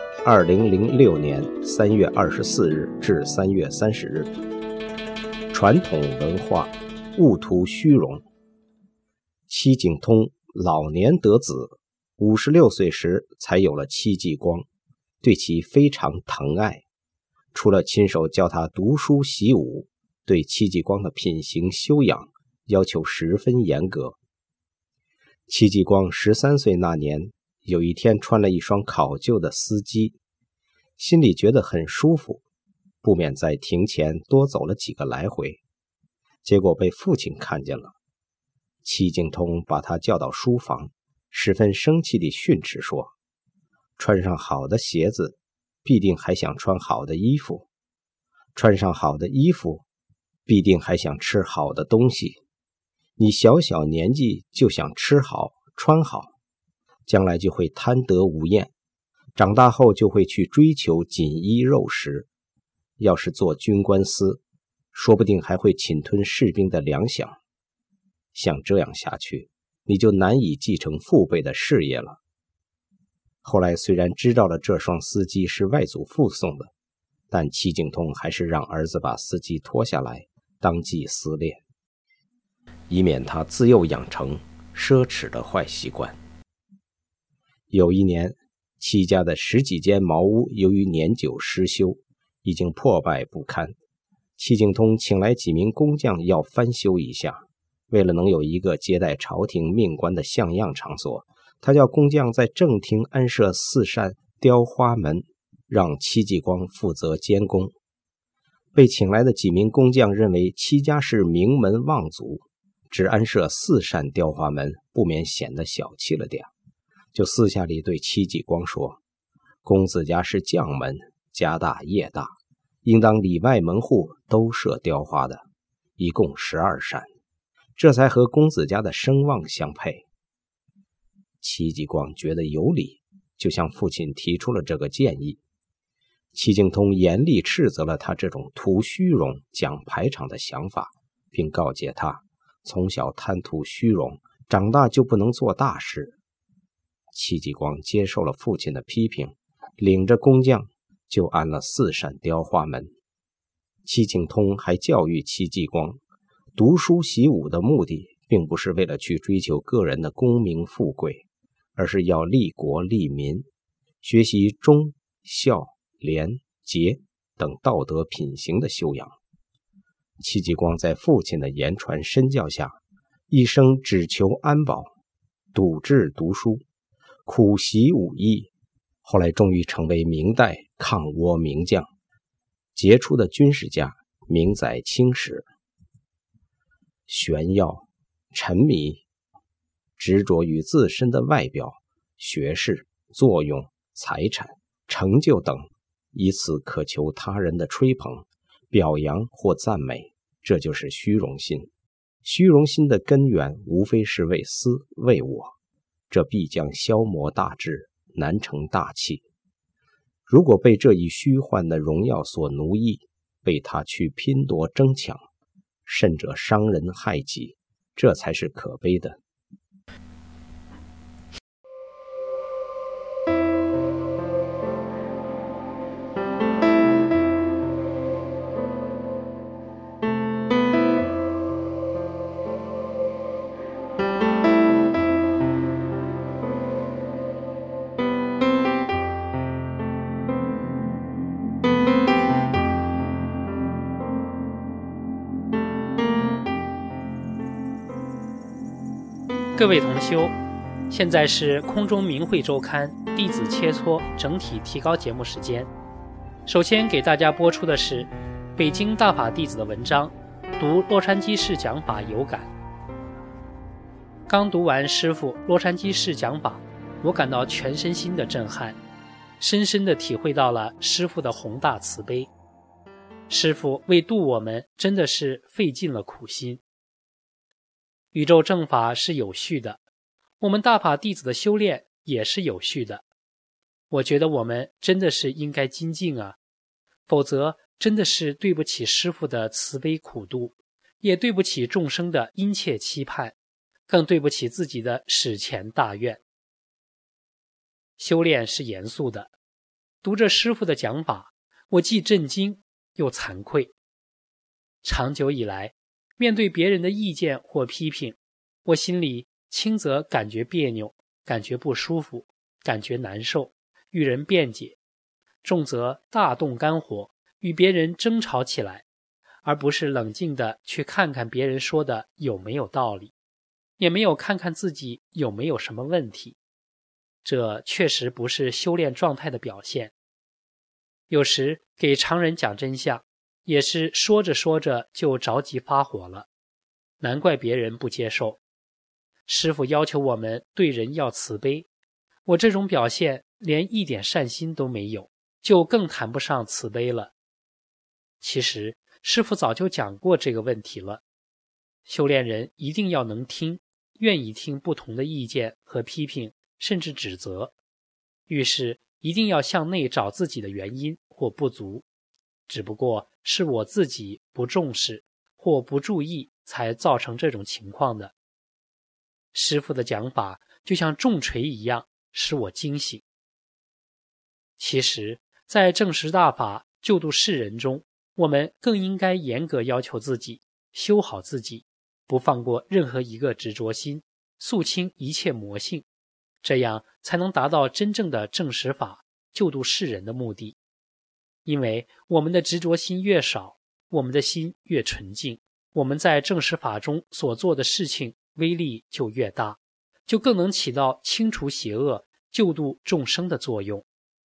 ，2006年3月24日至3月30日。传统文化，勿图虚荣。戚景通老年得子，56岁时才有了戚继光，对其非常疼爱。除了亲手教他读书习武，对戚继光的品行修养要求十分严格。戚继光13岁那年，有一天穿了一双考究的丝机，心里觉得很舒服，不免在庭前多走了几个来回，结果被父亲看见了。戚景通把他叫到书房，十分生气地训斥说：穿上好的鞋子，必定还想穿好的衣服；穿上好的衣服，必定还想吃好的东西。你小小年纪就想吃好穿好，将来就会贪得无厌，长大后就会去追求锦衣肉食。要是做军官司，说不定还会侵吞士兵的粮饷。像这样下去，你就难以继承父辈的事业了。后来虽然知道了这双丝机是外祖父送的，但戚景通还是让儿子把丝机脱下来，当即撕裂。 以免他自幼养成奢侈的坏习惯。有一年，戚家的10几间茅屋由于年久失修，已经破败不堪。戚景通请来几名工匠要翻修一下，为了能有一个接待朝廷命官的像样场所，他叫工匠在正厅安设4扇雕花门，让戚继光负责监工。被请来的几名工匠认为戚家是名门望族，只安设4扇雕花门不免显得小气了点，就私下里对戚继光说，公子家是将门，家大业大，应当里外门户都设雕花的，一共12扇，这才和公子家的声望相配。戚继光觉得有理，就向父亲提出了这个建议。戚景通严厉斥责了他这种图虚荣讲排场的想法，并告诫他从小贪图虚荣，长大就不能做大事。戚继光接受了父亲的批评，领着工匠就安了4扇雕花门。戚景通还教育戚继光，读书习武的目的并不是为了去追求个人的功名富贵，而是要利国利民，学习忠孝廉洁等道德品行的修养。戚继光在父亲的言传身教下，一生只求安保，笃志读书，苦习武艺，后来终于成为明代抗倭名将，杰出的军事家，名载青史。炫耀、沉迷、执着于自身的外表、学识、作用、财产、成就等，以此渴求他人的吹捧、表扬或赞美，这就是虚荣心。虚荣心的根源无非是为私为我，这必将消磨大志，难成大器。如果被这一虚幻的荣耀所奴役，被他去拼夺争抢，甚者伤人害己，这才是可悲的。 各位同修，现在是空中明慧周刊弟子切磋整体提高节目时间。首先给大家播出的是北京大法弟子的文章，读洛杉矶市讲法有感。刚读完师父洛杉矶市讲法，我感到全身心的震撼，深深地体会到了师父的宏大慈悲。师父为度我们真的是费尽了苦心。宇宙正法是有序的，我们大法弟子的修炼也是有序的。我觉得我们真的是应该精进啊，否则真的是对不起师父的慈悲苦度，也对不起众生的殷切期盼，更对不起自己的史前大愿。修炼是严肃的，读着师父的讲法，我既震惊又惭愧。长久以来，面对别人的意见或批评，我心里轻则感觉别扭，感觉不舒服，感觉难受，与人辩解；重则大动肝火，与别人争吵起来，而不是冷静地去看看别人说的有没有道理，也没有看看自己有没有什么问题。这确实不是修炼状态的表现。有时给常人讲真相，也是说着说着就着急发火了，难怪别人不接受。师父要求我们对人要慈悲，我这种表现连一点善心都没有，就更谈不上慈悲了。其实师父早就讲过这个问题了，修炼人一定要能听，愿意听不同的意见和批评，甚至指责，遇事一定要向内找自己的原因或不足，只不过是我自己不重视或不注意才造成这种情况的。师父的讲法就像重锤一样，使我惊醒。其实在正实大法救度世人中，我们更应该严格要求自己，修好自己， 不放过任何一个执着心，肃清一切魔性，这样才能达到真正的正实法，救度世人的目的。因为我们的执着心越少，我们的心越纯净，我们在正实法中所做的事情威力就越大，就更能起到清除邪恶、救度众生的作用。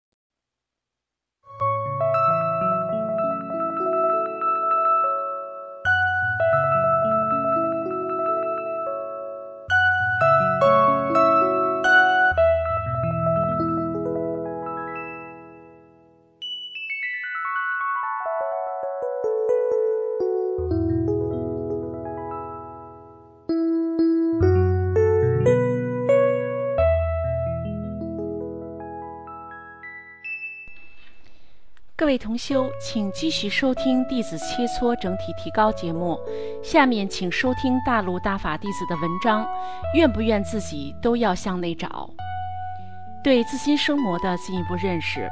各位同修，请继续收听弟子切磋整体提高节目。下面请收听大陆大法弟子的文章，愿不愿自己都要向内找。对自心生魔的进一步认识。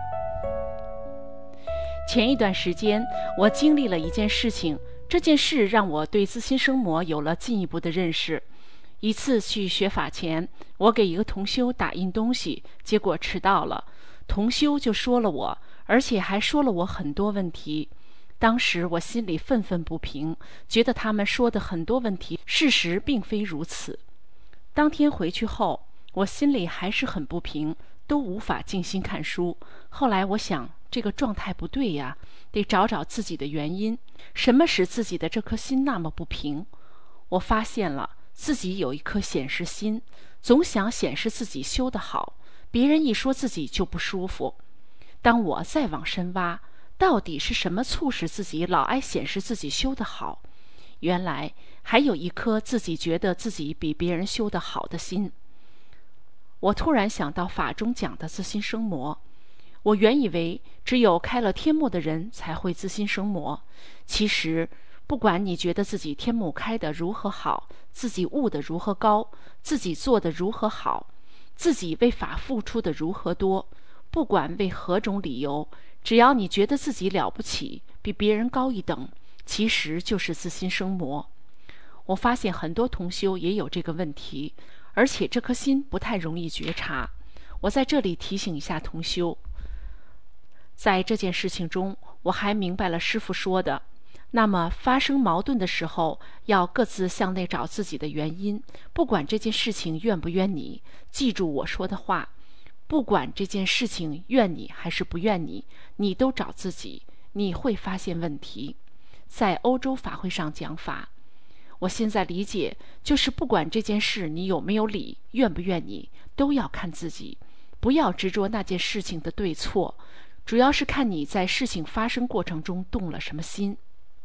前一段时间，我经历了一件事情，这件事让我对自心生魔有了进一步的认识。一次去学法前，我给一个同修打印东西，结果迟到了，同修就说了我，而且还说了我很多问题。当时我心里愤愤不平，觉得他们说的很多问题事实并非如此。当天回去后，我心里还是很不平，都无法静心看书。后来我想，这个状态不对呀，得找找自己的原因，什么使自己的这颗心那么不平？我发现了自己有一颗显示心，总想显示自己修得好，别人一说自己就不舒服。当我再往深挖，到底是什么促使自己老爱显示自己修得好？原来还有一颗自己觉得自己比别人修得好的心。我突然想到法中讲的自心生魔，我原以为只有开了天目的人才会自心生魔，其实不管你觉得自己天目开得如何好，自己悟得如何高，自己做得如何好，自己为法付出的如何多，不管为何种理由，只要你觉得自己了不起，比别人高一等，其实就是自心生魔。我发现很多同修也有这个问题，而且这颗心不太容易觉察。我在这里提醒一下同修，在这件事情中，我还明白了师父说的，那么发生矛盾的时候，要各自向内找自己的原因，不管这件事情怨不怨你，记住我说的话，不管这件事情怨你还是不怨你，你都找自己，你会发现问题。在欧洲法会上讲法，我现在理解，就是不管这件事你有没有理，怨不怨你，都要看自己，不要执着那件事情的对错，主要是看你在事情发生过程中动了什么心。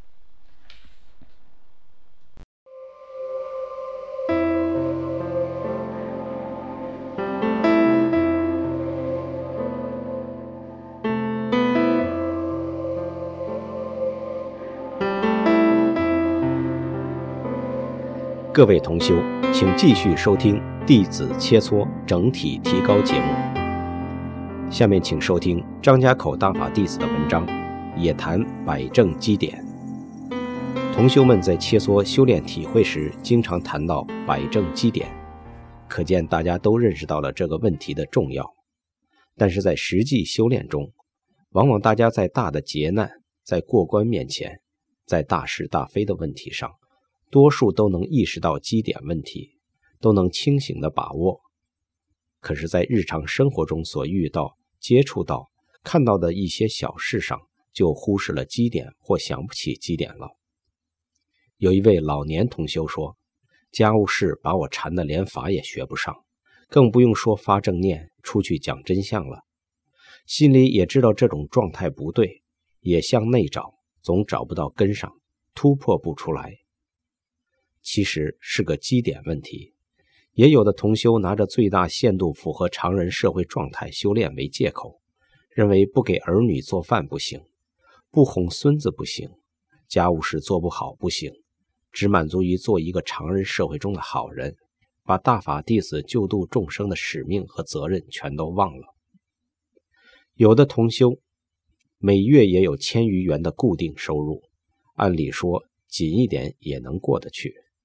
各位同修，请继续收听弟子切磋整体提高节目。下面请收听张家口大法弟子的文章，也谈摆正基点。同修们在切磋修炼体会时，经常谈到摆正基点，可见大家都认识到了这个问题的重要。但是在实际修炼中，往往大家在大的劫难、在过关面前、在大是大非的问题上，多数都能意识到基点问题，都能清醒地把握。可是在日常生活中所遇到、接触到、看到的一些小事上，就忽视了基点或想不起基点了。有一位老年同修说，家务事把我缠得连法也学不上，更不用说发正念出去讲真相了。心里也知道这种状态不对，也向内找，总找不到根上，突破不出来。其实是个基点问题。也有的同修拿着最大限度符合常人社会状态修炼为借口，认为不给儿女做饭不行，不哄孙子不行，家务事做不好不行，只满足于做一个常人社会中的好人，把大法弟子救度众生的使命和责任全都忘了。有的同修每月也有1000余元的固定收入，按理说紧一点也能过得去，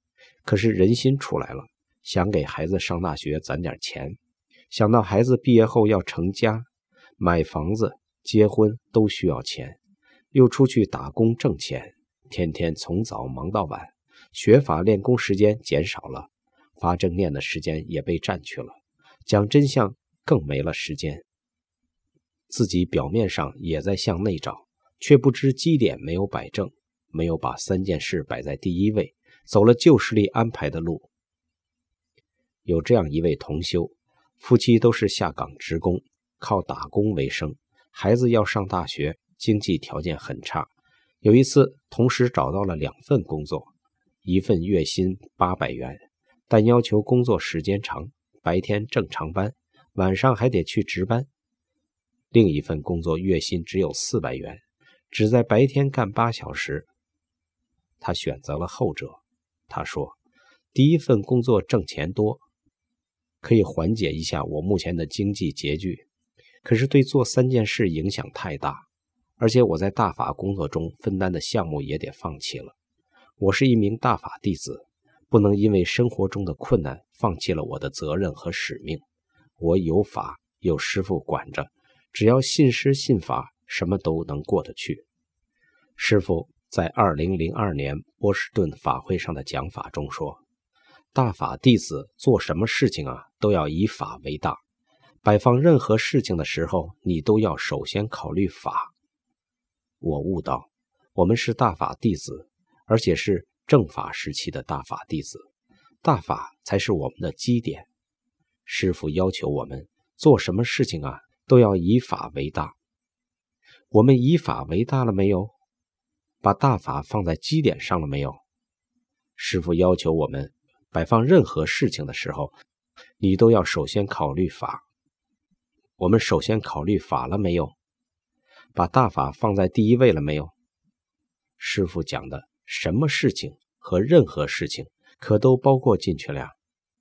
可是人心出来了，想给孩子上大学攒点钱，想到孩子毕业后要成家，买房子、结婚都需要钱，又出去打工挣钱，天天从早忙到晚，学法练功时间减少了，发正念的时间也被占去了，讲真相更没了时间。自己表面上也在向内找，却不知基点没有摆正，没有把3件事摆在第一位，走了旧势力安排的路。有这样一位同修，夫妻都是下岗职工，靠打工为生，孩子要上大学，经济条件很差。有一次同时找到了2份工作，一份月薪800元，但要求工作时间长，白天正常班，晚上还得去值班。另一份工作月薪只有400元，只在白天干8小时。他选择了后者。他说，第一份工作挣钱多，可以缓解一下我目前的经济拮据，可是对做3件事影响太大，而且我在大法工作中分担的项目也得放弃了。我是一名大法弟子，不能因为生活中的困难放弃了我的责任和使命。我有法，有师父管着，只要信师信法，什么都能过得去。师父在2002年波士顿法会上的讲法中说，大法弟子做什么事情都要以法为大，摆放任何事情的时候，你都要首先考虑法。我悟到，我们是大法弟子，而且是正法时期的大法弟子，大法才是我们的基点。师父要求我们做什么事情都要以法为大。我们以法为大了没有？把大法放在基点上了没有？师父要求我们摆放任何事情的时候，你都要首先考虑法。我们首先考虑法了没有？把大法放在第一位了没有？师父讲的什么事情和任何事情可都包括进去了呀。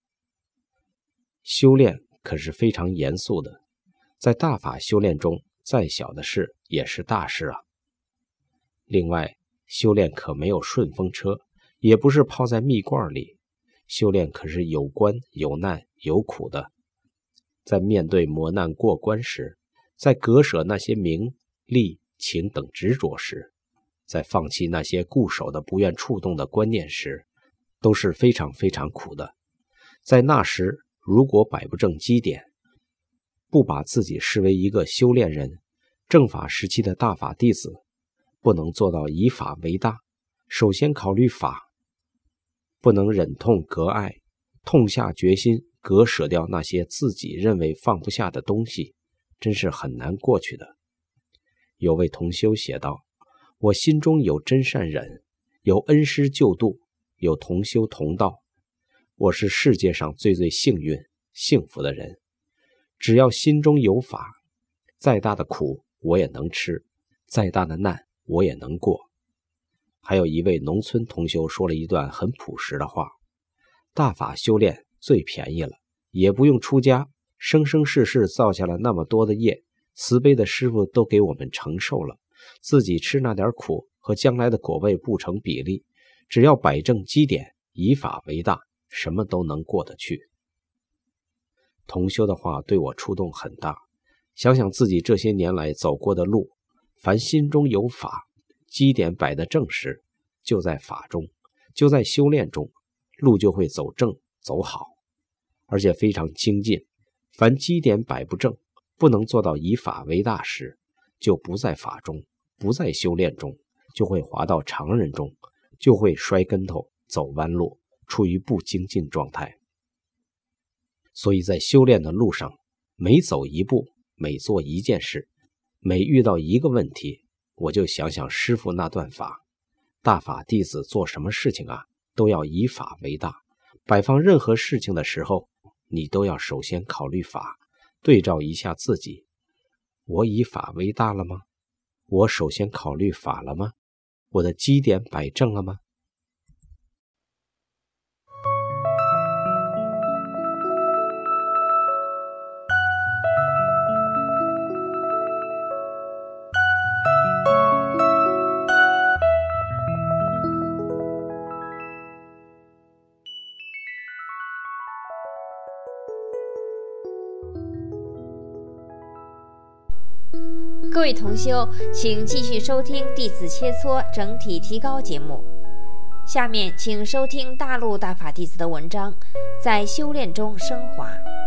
修炼可是非常严肃的，在大法修炼中，再小的事也是大事啊。另外，修炼可没有顺风车，也不是泡在蜜罐里，修炼可是有关有难有苦的。在面对磨难过关时，在割舍那些名利情等执着时，在放弃那些固守的不愿触动的观念时，都是非常非常苦的。在那时，如果摆不正基点，不把自己视为一个修炼人，正法时期的大法弟子，不能做到以法为大，首先考虑法，不能忍痛割爱，痛下决心割舍掉那些自己认为放不下的东西，真是很难过去的。有位同修写道，我心中有真善忍，有恩师救度，有同修同道，我是世界上最最幸运幸福的人。只要心中有法，再大的苦我也能吃，再大的难我也能过。还有一位农村同修说了一段很朴实的话，大法修炼最便宜了，也不用出家，生生世世造下了那么多的业，慈悲的师父都给我们承受了，自己吃那点苦和将来的果位不成比例，只要摆正基点，以法为大，什么都能过得去。同修的话对我触动很大，想想自己这些年来走过的路，凡心中有法，基点摆得正时，就在法中，就在修炼中，路就会走正走好，而且非常精进。凡基点摆不正，不能做到以法为大时，就不在法中，不在修炼中，就会滑到常人中，就会摔跟头走弯路，处于不精进状态。所以在修炼的路上，每走一步，每做一件事，每遇到一个问题，我就想想师父那段法。大法弟子做什么事情都要以法为大，摆放任何事情的时候，你都要首先考虑法，对照一下自己，我以法为大了吗？我首先考虑法了吗？我的基点摆正了吗？ 各位同修，请继续收听弟子切磋整体提高节目。下面请收听大陆大法弟子的文章，在修炼中升华。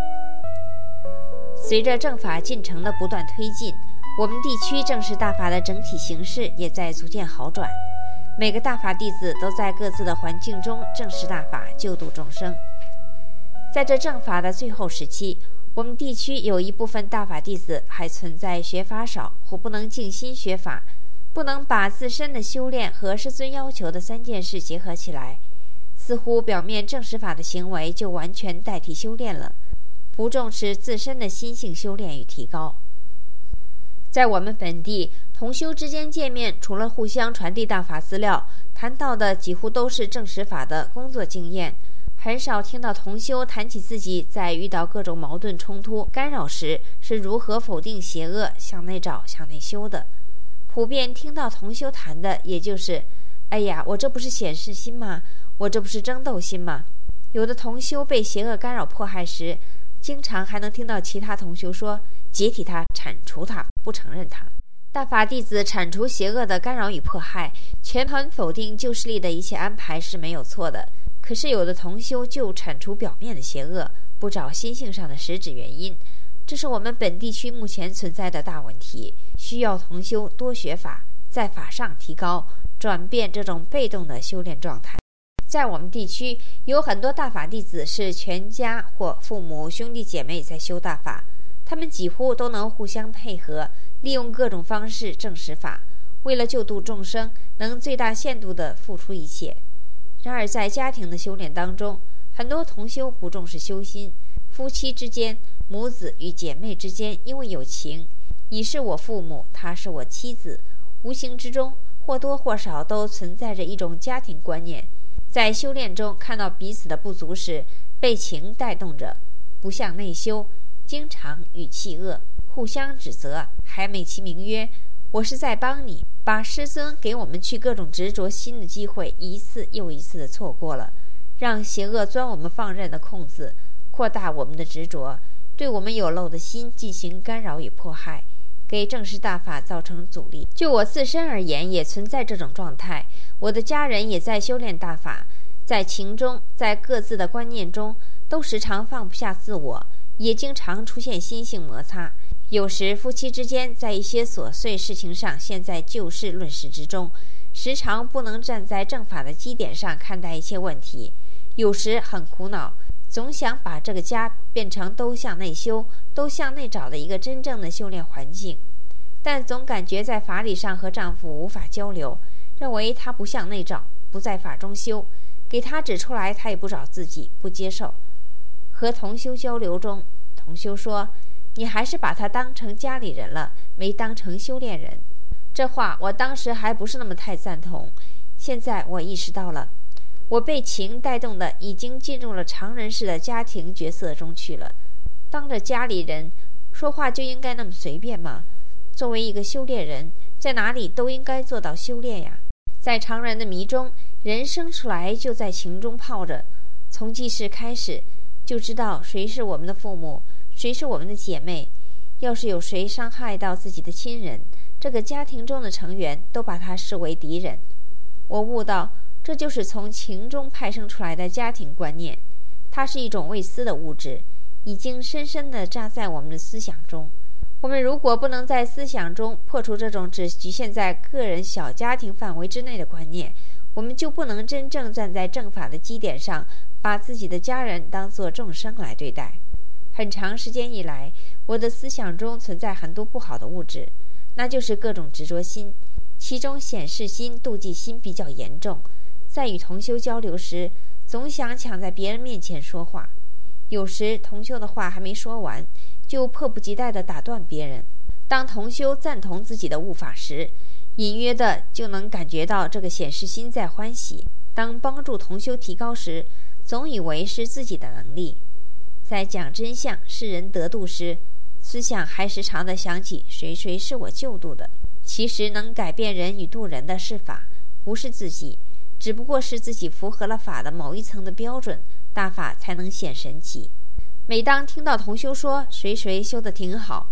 随着正法进程的不断推进，我们地区正式大法的整体形势也在逐渐好转。每个大法弟子都在各自的环境中正式大法，救度众生。在这正法的最后时期，我们地区有一部分大法弟子还存在学法少或不能静心学法，不能把自身的修炼和师尊要求的3件事结合起来，似乎表面正实法的行为就完全代替修炼了，不重视自身的心性修炼与提高。在我们本地，同修之间见面，除了互相传递大法资料，谈到的几乎都是正实法的工作经验，很少听到同修谈起自己在遇到各种矛盾冲突干扰时是如何否定邪恶，向内找向内修的。普遍听到同修谈的也就是哎呀，我这不是显示心吗？我这不是争斗心吗？有的同修被邪恶干扰迫害时，经常还能听到其他同修说解体他，铲除他，不承认他。大法弟子铲除邪恶的干扰与迫害，全盘否定旧势力的一切安排是没有错的。可是有的同修就铲除表面的邪恶，不找心性上的实质原因，这是我们本地区目前存在的大问题，需要同修多学法，在法上提高，转变这种被动的修炼状态。在我们地区有很多大法弟子是全家或父母兄弟姐妹在修大法，他们几乎都能互相配合，利用各种方式证实法，为了救度众生，能最大限度地付出一切。然而在家庭的修炼当中，很多同修不重视修心，夫妻之间、母子与姐妹之间因为有情，你是我父母，他是我妻子，无形之中或多或少都存在着一种家庭观念。在修炼中看到彼此的不足时，被情带动着，不向内修，经常语气恶，互相指责，还美其名曰我是在帮你，把师尊给我们去各种执着心的机会一次又一次的错过了，让邪恶钻我们放任的空子，扩大我们的执着，对我们有漏的心进行干扰与迫害，给正式大法造成阻力。就我自身而言，也存在这种状态。我的家人也在修炼大法，在情中，在各自的观念中，都时常放不下自我，也经常出现心性摩擦。有时夫妻之间在一些琐碎事情上陷在就事论事之中，时常不能站在正法的基点上看待一切问题。有时很苦恼，总想把这个家变成都向内修、都向内找的一个真正的修炼环境，但总感觉在法理上和丈夫无法交流，认为他不向内找，不在法中修，给他指出来他也不找自己，不接受。和同修交流中，同修说你还是把他当成家里人了，没当成修炼人。这话我当时还不是那么太赞同，现在我意识到了，我被情带动的已经进入了常人式的家庭角色中去了。当着家里人说话就应该那么随便吗？作为一个修炼人，在哪里都应该做到修炼呀。在常人的迷中，人生出来就在情中泡着，从记事开始就知道谁是我们的父母，谁是我们的姐妹。要是有谁伤害到自己的亲人，这个家庭中的成员都把他视为敌人。我悟到，这就是从情中派生出来的家庭观念，它是一种未思的物质，已经深深地扎在我们的思想中。我们如果不能在思想中破除这种只局限在个人小家庭范围之内的观念，我们就不能真正站在正法的基点上，把自己的家人当作众生来对待。很长时间以来，我的思想中存在很多不好的物质，那就是各种执着心，其中显示心、妒忌心比较严重。在与同修交流时，总想抢在别人面前说话，有时同修的话还没说完，就迫不及待地打断别人。当同修赞同自己的悟法时，隐约的就能感觉到这个显示心在欢喜；当帮助同修提高时，总以为是自己的能力。在讲真相、世人得度时，思想还时常地想起谁是我救度的。其实能改变人与度人的是法，不是自己，只不过是自己符合了法的某一层的标准，大法才能显神奇。每当听到同修说谁修得挺好，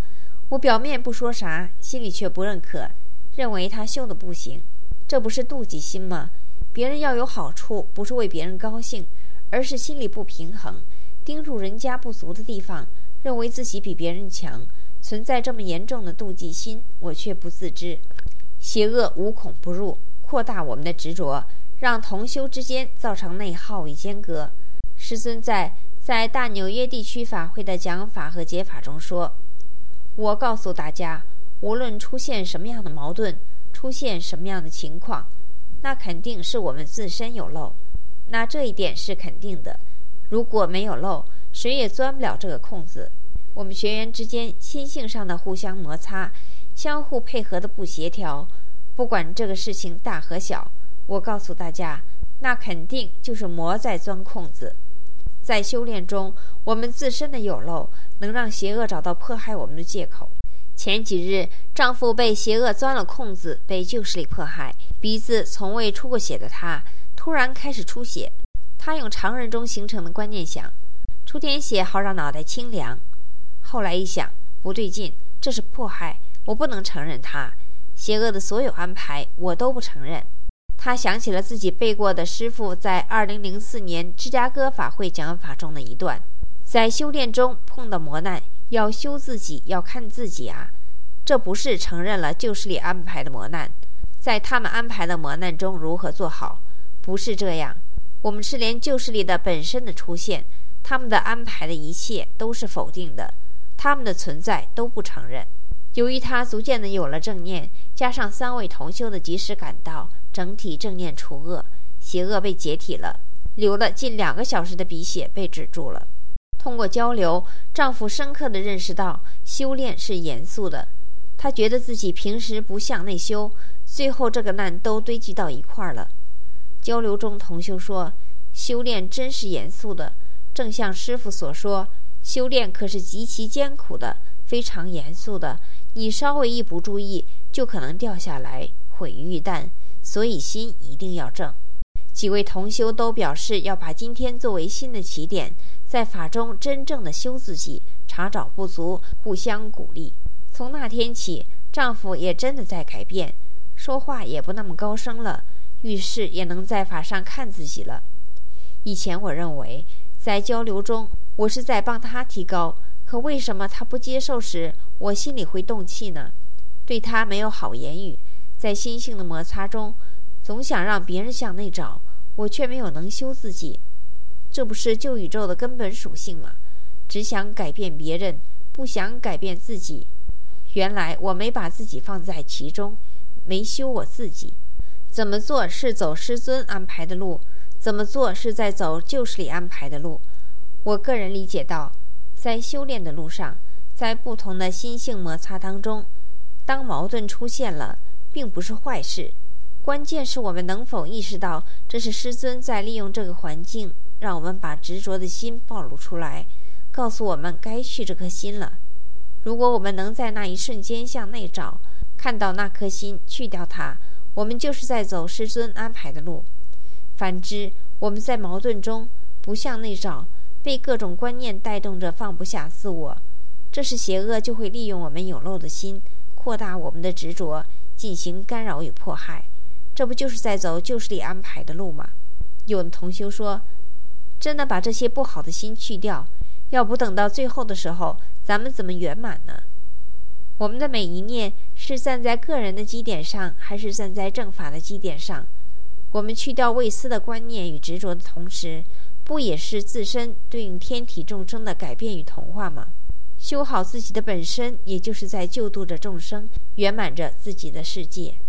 我表面不说啥，心里却不认可，认为他修的不行。这不是妒忌心吗？别人要有好处，不是为别人高兴，而是心里不平衡，盯住人家不足的地方，认为自己比别人强，存在这么严重的妒忌心，我却不自知。邪恶无孔不入，扩大我们的执着，让同修之间造成内耗与间隔。师尊在大纽约地区法会的讲法和解法中说，我告诉大家，无论出现什么样的矛盾，出现什么样的情况，那肯定是我们自身有漏，那这一点是肯定的。如果没有漏，谁也钻不了这个空子。我们学员之间心性上的互相摩擦，相互配合的不协调，不管这个事情大和小，我告诉大家，那肯定就是魔在钻空子。在修炼中，我们自身的有漏能让邪恶找到迫害我们的借口。前几日，丈夫被邪恶钻了空子，被旧势力迫害，鼻子从未出过血的他突然开始出血。他用常人中形成的观念想，出点血好让脑袋清凉。后来一想，不对劲，这是迫害，我不能承认他邪恶的所有安排，我都不承认。他想起了自己背过的师父在2004年芝加哥法会讲法中的一段，在修炼中碰到磨难，要修自己，要看自己啊。这不是承认了旧势力安排的磨难，在他们安排的磨难中如何做好，不是这样。我们是连旧势力的本身的出现，他们的安排的一切都是否定的，他们的存在都不承认。由于他逐渐的有了正念，加上3位同修的及时赶到，整体正念除恶，邪恶被解体了，流了近2个小时的鼻血被止住了。通过交流，丈夫深刻地认识到修炼是严肃的，他觉得自己平时不向内修，最后这个难都堆积到一块儿了。交流中，同修说，修炼真是严肃的，正像师父所说，修炼可是极其艰苦的，非常严肃的，你稍微一不注意就可能掉下来，毁于一旦，所以心一定要正。几位同修都表示要把今天作为新的起点，在法中真正的修自己，查找不足，互相鼓励。从那天起，丈夫也真的在改变，说话也不那么高声了，遇事也能在法上看自己了。以前我认为在交流中我是在帮他提高，可为什么他不接受时，我心里会动气呢？对他没有好言语，在心性的摩擦中，总想让别人向内找，我却没有能修自己。这不是旧宇宙的根本属性吗？只想改变别人，不想改变自己。原来我没把自己放在其中，没修我自己。怎么做是走师尊安排的路，怎么做是在走旧势力安排的路。我个人理解到，在修炼的路上，在不同的心性摩擦当中，当矛盾出现了，并不是坏事，关键是我们能否意识到，这是师尊在利用这个环境，让我们把执着的心暴露出来，告诉我们该去这颗心了。如果我们能在那一瞬间向内找，看到那颗心，去掉它，我们就是在走师尊安排的路。反之，我们在矛盾中不向内找，被各种观念带动着放不下自我，这时邪恶就会利用我们有漏的心，扩大我们的执着，进行干扰与迫害。这不就是在走旧势力安排的路吗？有的同修说，真的把这些不好的心去掉，要不等到最后的时候，咱们怎么圆满呢？我们的每一念是站在个人的基点上，还是站在正法的基点上？我们去掉未思的观念与执着的同时，不也是自身对应天体众生的改变与同化吗？修好自己的本身，也就是在救度着众生，圆满着自己的世界。